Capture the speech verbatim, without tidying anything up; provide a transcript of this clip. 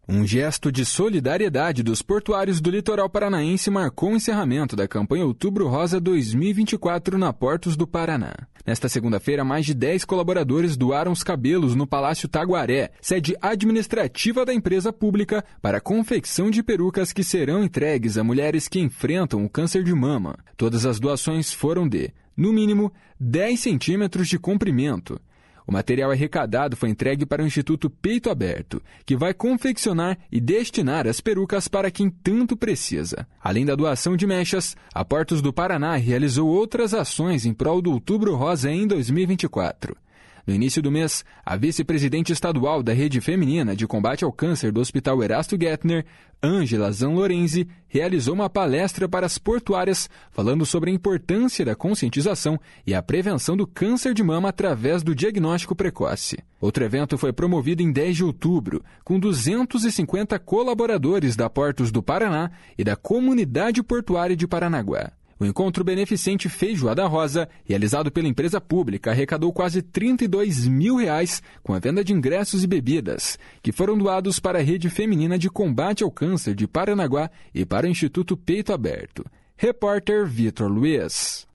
Um gesto de solidariedade dos portuários do litoral paranaense marcou o encerramento da campanha Outubro Rosa dois mil e vinte e quatro na Portos do Paraná. Nesta segunda-feira, mais de dez colaboradores doaram os cabelos no Palácio Taguaré, sede administrativa da empresa pública, para a confecção de perucas que serão entregues a mulheres que enfrentam o câncer de mama. Todas as doações foram de, no mínimo, dez centímetros de comprimento. O material arrecadado foi entregue para o Instituto Peito Aberto, que vai confeccionar e destinar as perucas para quem tanto precisa. Além da doação de mechas, a Portos do Paraná realizou outras ações em prol do Outubro Rosa em dois mil e vinte e quatro. No início do mês, a vice-presidente estadual da Rede Feminina de Combate ao Câncer do Hospital Erasto Gettner, Ângela Zanlorenzi, realizou uma palestra para as portuárias falando sobre a importância da conscientização e a prevenção do câncer de mama através do diagnóstico precoce. Outro evento foi promovido em dez de outubro, com duzentos e cinquenta colaboradores da Portos do Paraná e da Comunidade Portuária de Paranaguá. O encontro beneficente Feijoada Rosa, realizado pela empresa pública, arrecadou quase trinta e dois mil reais com a venda de ingressos e bebidas, que foram doados para a Rede Feminina de Combate ao Câncer de Paranaguá e para o Instituto Peito Aberto. Repórter Vitor Luiz.